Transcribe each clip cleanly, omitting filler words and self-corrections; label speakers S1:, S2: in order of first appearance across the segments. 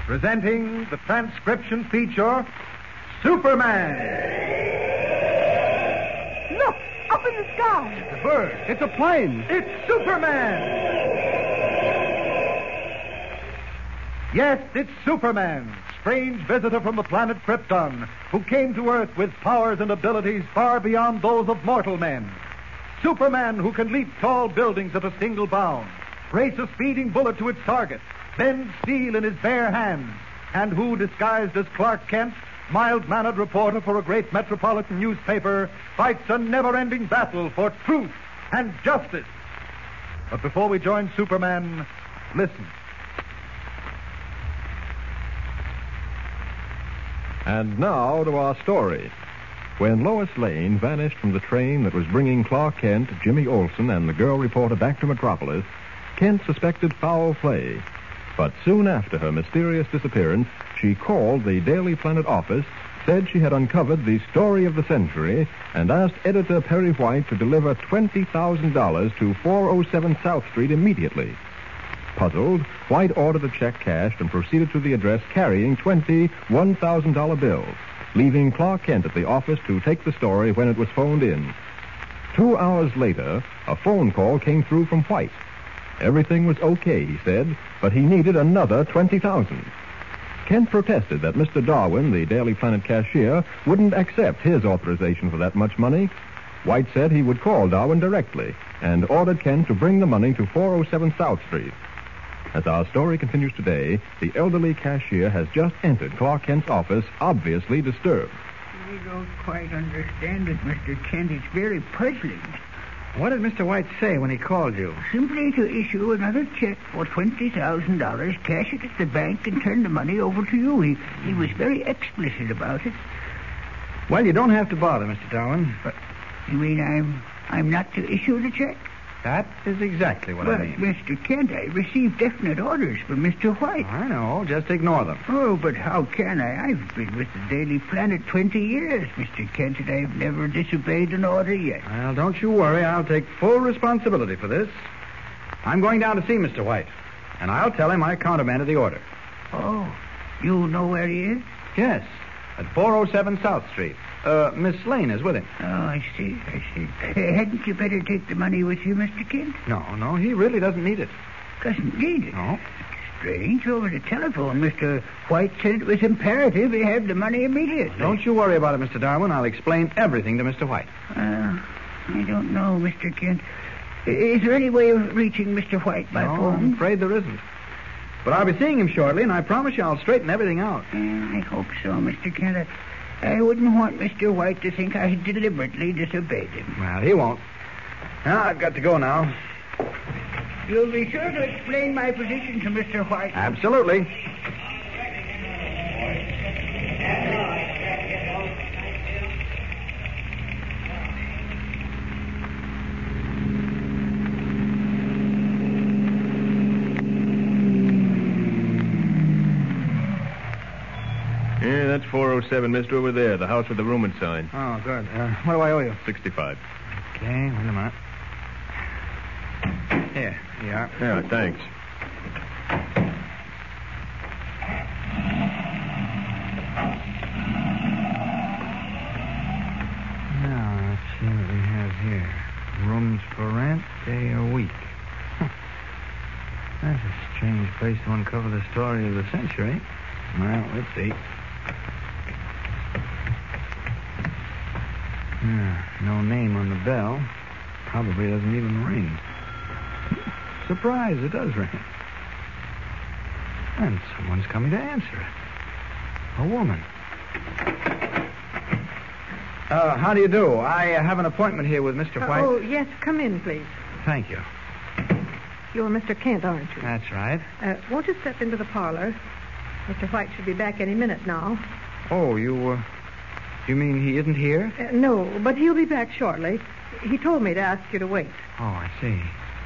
S1: presenting the transcription feature, Superman.
S2: Look, up in the sky.
S1: It's a bird.
S3: It's a plane.
S1: It's Superman. Yes, it's Superman, strange visitor from the planet Krypton, who came to Earth with powers and abilities far beyond those of mortal men. Superman, who can leap tall buildings at a single bound, race a speeding bullet to its target, bend steel in his bare hands, and who, disguised as Clark Kent, mild-mannered reporter for a great metropolitan newspaper, fights a never-ending battle for truth and justice. But before we join Superman, listen.
S4: And now to our story. When Lois Lane vanished from the train that was bringing Clark Kent, Jimmy Olsen, and the girl reporter back to Metropolis, Kent suspected foul play. But soon after her mysterious disappearance, she called the Daily Planet office, said she had uncovered the story of the century, and asked editor Perry White to deliver $20,000 to 407 South Street immediately. Puzzled, White ordered a check cashed and proceeded to the address carrying 20 $1,000 bills, leaving Clark Kent at the office to take the story when it was phoned in. 2 hours later, a phone call came through from White. Everything was okay, he said, but he needed another $20,000. Kent protested that Mr. Darwin, the Daily Planet cashier, wouldn't accept his authorization for that much money. White said he would call Darwin directly and ordered Kent to bring the money to 407 South Street. As our story continues today, the elderly cashier has just entered Clark Kent's office, obviously disturbed.
S5: I don't quite understand it, Mr. Kent. It's very puzzling.
S3: What did Mr. White say when he called you?
S5: Simply to issue another check for $20,000, cash it at the bank, and turn the money over to you. He was very explicit about it.
S3: Well, you don't have to bother, Mr. Darwin.
S5: But you mean I'm not to issue the check?
S3: That is exactly what I mean.
S5: Mr. Kent, I received definite orders from Mr. White.
S3: I know. Just ignore them.
S5: Oh, but how can I? I've been with the Daily Planet 20 years, Mr. Kent, and I've never disobeyed an order yet.
S3: Well, don't you worry. I'll take full responsibility for this. I'm going down to see Mr. White, and I'll tell him I countermanded the order.
S5: Oh, you know where he is?
S3: Yes, at 407 South Street. Miss Lane is with him.
S5: Oh, I see. Hadn't you better take the money with you, Mr. Kent?
S3: No, he really doesn't need it.
S5: Doesn't need it?
S3: No.
S5: Strange. Over the telephone, Mr. White said it was imperative he have the money immediately.
S3: Don't you worry about it, Mr. Darwin. I'll explain everything to Mr. White.
S5: I don't know, Mr. Kent. Is there any way of reaching Mr. White by phone?
S3: I'm afraid there isn't. But I'll be seeing him shortly, and I promise you I'll straighten everything out.
S5: I hope so, Mr. Kent. I wouldn't want Mr. White to think I had deliberately disobeyed him.
S3: Well, he won't. Now, I've got to go now.
S5: You'll be sure to explain my position to Mr. White.
S3: Absolutely.
S4: Yeah, that's 407, mister, over there, the house with the room sign.
S3: Oh, good. What do I owe you?
S4: 65.
S3: Okay, wait a minute. Here, you are.
S4: Yeah, thanks.
S3: Now, let's see what we have here. Rooms for rent, day a week. That's a strange place to uncover the story of the century. Well, let's see. No name on the bell. Probably doesn't even ring. Surprise, it does ring. And someone's coming to answer it. A woman. How do you do? I have an appointment here with Mr. White.
S2: Oh, yes, come in, please.
S3: Thank you.
S2: You're Mr. Kent, aren't you?
S3: That's right.
S2: Won't you step into the parlor? Mr. White should be back any minute now.
S3: Oh, you mean he isn't here?
S2: No, but he'll be back shortly. He told me to ask you to wait.
S3: Oh, I see.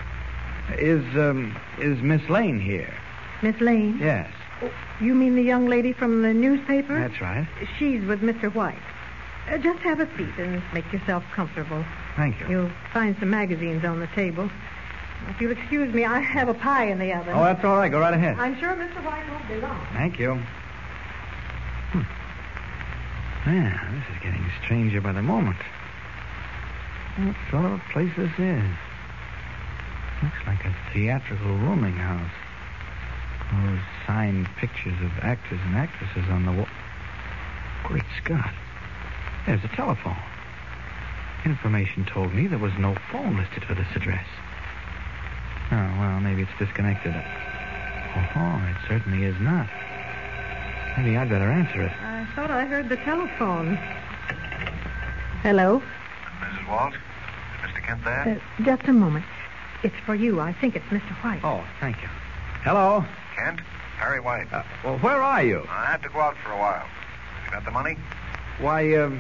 S3: Is Miss Lane here?
S2: Miss Lane?
S3: Yes.
S2: Oh, you mean the young lady from the newspaper?
S3: That's right.
S2: She's with Mr. White. Just have a seat and make yourself comfortable.
S3: Thank you.
S2: You'll find some magazines on the table. If you'll excuse me, I have a pie in the oven.
S3: Oh, that's all right. Go right ahead.
S2: I'm sure Mr. White won't be long.
S3: Thank you. Yeah, this is getting stranger by the moment. What sort of a place this is? Looks like a theatrical rooming house. Those signed pictures of actors and actresses on the wall. Great Scott. There's a telephone. Information told me there was no phone listed for this address. Oh, well, maybe it's disconnected. Oh, it certainly is not. Maybe I'd better answer it.
S2: I thought I heard the telephone. Hello?
S1: Mrs. Walsh? Is Mr. Kent there?
S2: Just a moment. It's for you. I think it's Mr. White.
S3: Oh, thank you. Hello?
S1: Kent? Harry White.
S3: Well, where are you?
S1: I had to go out for a while. You got the money?
S3: Why,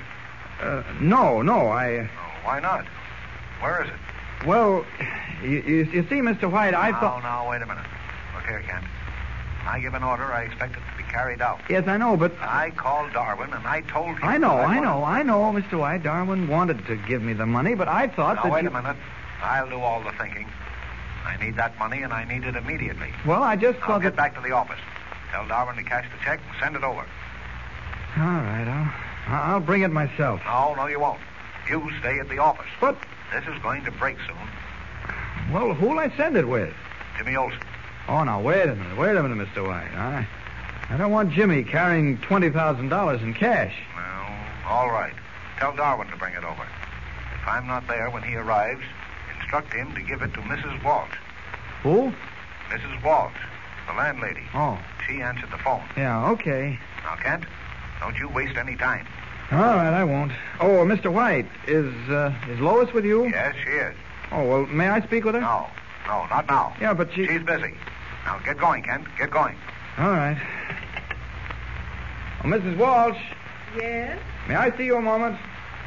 S3: no, I...
S1: Oh, why not? Where is it?
S3: Well, you see, Mr. White, I thought...
S1: No, wait a minute. Look here, Kent. When I give an order, I expect it to be carried out.
S3: Yes, I know, but...
S1: I called Darwin, and I told him...
S3: I know, Mr. White. Darwin wanted to give me the money, but I thought that
S1: wait a minute. I'll do all the thinking. I need that money, and I need it immediately.
S3: Well, I just
S1: I'll
S3: thought
S1: get back to the office. Tell Darwin to cash the check and send it over.
S3: All right, I'll bring it myself.
S1: No, you won't. You stay at the office.
S3: But...
S1: This is going to break soon.
S3: Well, who'll I send it with?
S1: Jimmy Olsen.
S3: Oh, now, wait a minute, Mr. White. I don't want Jimmy carrying $20,000 in cash.
S1: Well, all right. Tell Darwin to bring it over. If I'm not there when he arrives, instruct him to give it to Mrs. Walsh.
S3: Who?
S1: Mrs. Walsh, the landlady.
S3: Oh.
S1: She answered the phone.
S3: Yeah, okay.
S1: Now, Kent, don't you waste any time.
S3: All right, I won't. Oh, Mr. White, is Lois with you?
S1: Yes, she is.
S3: Oh, well, may I speak with her?
S1: No, not now.
S3: Yeah, but
S1: She's busy. Now, get going, Kent. Get going.
S3: All right. Oh, Mrs. Walsh.
S2: Yes?
S3: May I see you a moment?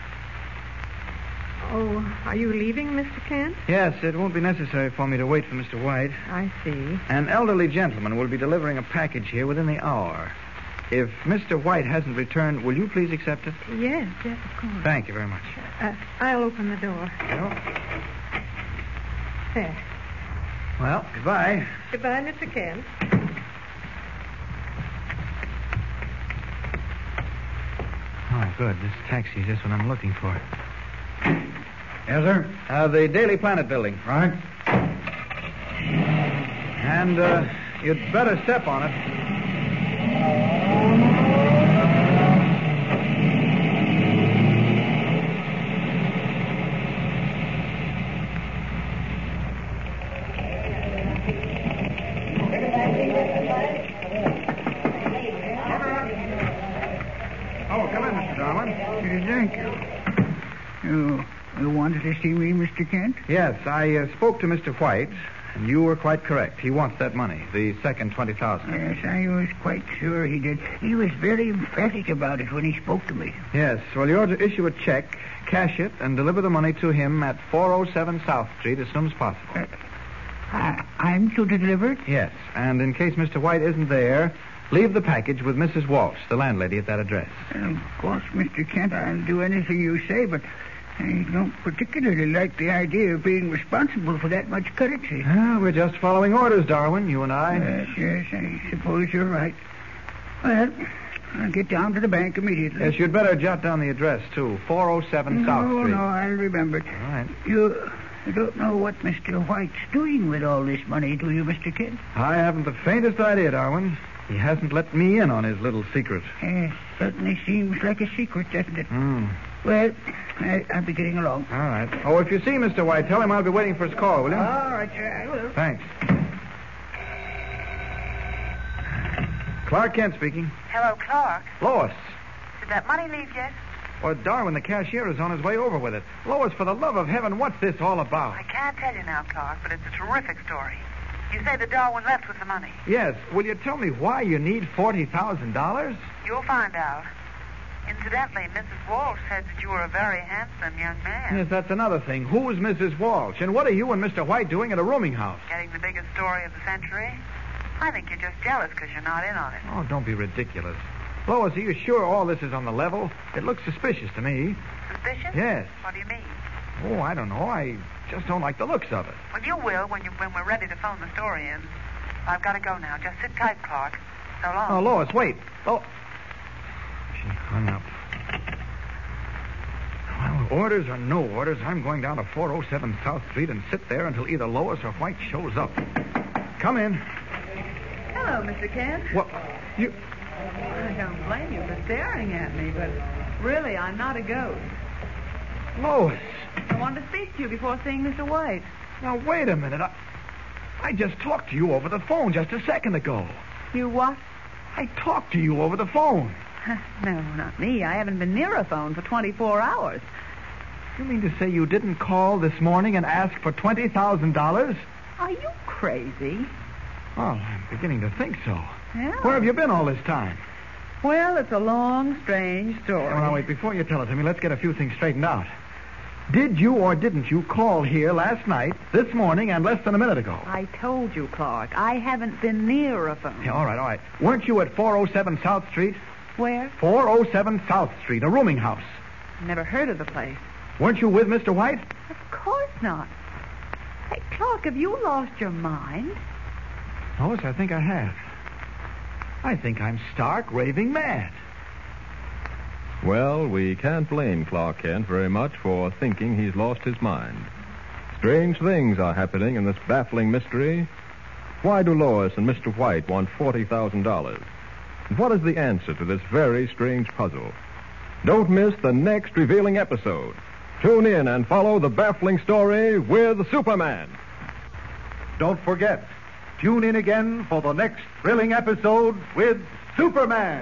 S2: Oh, are you leaving, Mr. Kent?
S3: Yes, it won't be necessary for me to wait for Mr. White.
S2: I see.
S3: An elderly gentleman will be delivering a package here within the hour. If Mr. White hasn't returned, will you please accept it?
S2: Yes, of course.
S3: Thank you very much.
S2: I'll open the door. There.
S3: Well, goodbye.
S2: Goodbye, Mr. Kent.
S3: Oh, good. This taxi's just what I'm looking for. Yes, sir? The Daily Planet building. Right. And, you'd better step on it.
S5: Thank you. You wanted to see me, Mr. Kent?
S3: Yes, I spoke to Mr. White, and you were quite correct. He wants that money, the second $20,000.
S5: Yes, I was quite sure he did. He was very emphatic about it when he spoke to me.
S3: Yes, well, you're to issue a check, cash it, and deliver the money to him at 407 South Street as soon as possible.
S5: I'm to deliver it?
S3: Yes, and in case Mr. White isn't there, leave the package with Mrs. Walsh, the landlady at that address.
S5: Of course, Mr. Kent, I'll do anything you say, but I don't particularly like the idea of being responsible for that much currency.
S3: Well, we're just following orders, Darwin, you and I.
S5: Yes, I suppose you're right. Well, I'll get down to the bank immediately.
S3: Yes, you'd better jot down the address, too. 407 South Street.
S5: No, I'll remember it.
S3: All right.
S5: You don't know what Mr. White's doing with all this money, do you, Mr. Kent?
S3: I haven't the faintest idea, Darwin. He hasn't let me in on his little secret.
S5: Certainly seems like a secret, doesn't it?
S3: Hmm.
S5: Well, I'll be getting along.
S3: All right. Oh, if you see Mr. White, tell him I'll be waiting for his call, will you?
S5: All right, sir, I will.
S3: Thanks. Clark Kent speaking.
S6: Hello, Clark.
S3: Lois.
S6: Did that money leave yet?
S3: Well, Darwin, the cashier, is on his way over with it. Lois, for the love of heaven, what's this all about?
S6: I can't tell you now, Clark, but it's a terrific story. You say that Darwin left with the money.
S3: Yes. Will you tell me why you need $40,000?
S6: You'll find out. Incidentally, Mrs. Walsh said that you were a very handsome young man.
S3: Yes, that's another thing. Who's Mrs. Walsh? And what are you and Mr. White doing at a rooming house?
S6: Getting the biggest story of the century? I think you're just jealous because you're not in on it.
S3: Oh, don't be ridiculous. Lois, are you sure all this is on the level? It looks suspicious to me.
S6: Suspicious?
S3: Yes.
S6: What do you mean?
S3: Oh, I don't know. I just don't like the looks of it.
S6: Well, you will when we're ready to phone the story in. I've got to go now. Just sit tight, Clark. So long.
S3: Oh, Lois, wait. Oh. She hung up. Well, orders or no orders, I'm going down to 407 South Street and sit there until either Lois or White shows up. Come in.
S6: Hello, Mr. Kent.
S3: What? You...
S6: I don't blame you for staring at me, but really, I'm not a ghost.
S3: Lois.
S6: I wanted to speak to you before seeing Mr. White.
S3: Now, wait a minute. I just talked to you over the phone just a second ago.
S6: You what?
S3: I talked to you over the phone.
S6: No, not me. I haven't been near a phone for 24 hours.
S3: You mean to say you didn't call this morning and ask for $20,000?
S6: Are you crazy?
S3: Well, I'm beginning to think so.
S6: Yeah.
S3: Where have you been all this time?
S6: Well, it's a long, strange story.
S3: Now, wait, before you tell it to me, let's get a few things straightened out. Did you or didn't you call here last night, this morning, and less than a minute ago?
S6: I told you, Clark. I haven't been near a phone.
S3: Yeah, all right. Weren't you at 407 South Street?
S6: Where?
S3: 407 South Street, a rooming house.
S6: Never heard of the place.
S3: Weren't you with Mr. White?
S6: Of course not. Hey, Clark, have you lost your mind?
S3: Lois, I think I have. I think I'm stark raving mad.
S4: Well, we can't blame Clark Kent very much for thinking he's lost his mind. Strange things are happening in this baffling mystery. Why do Lois and Mr. White want $40,000? And what is the answer to this very strange puzzle? Don't miss the next revealing episode. Tune in and follow the baffling story with Superman.
S1: Don't forget, tune in again for the next thrilling episode with Superman.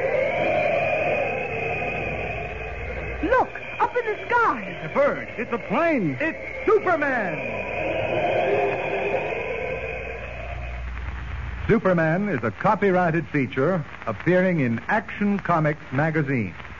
S6: Look, up in the sky.
S1: It's a bird. It's a plane. It's Superman. Superman is a copyrighted feature appearing in Action Comics magazine.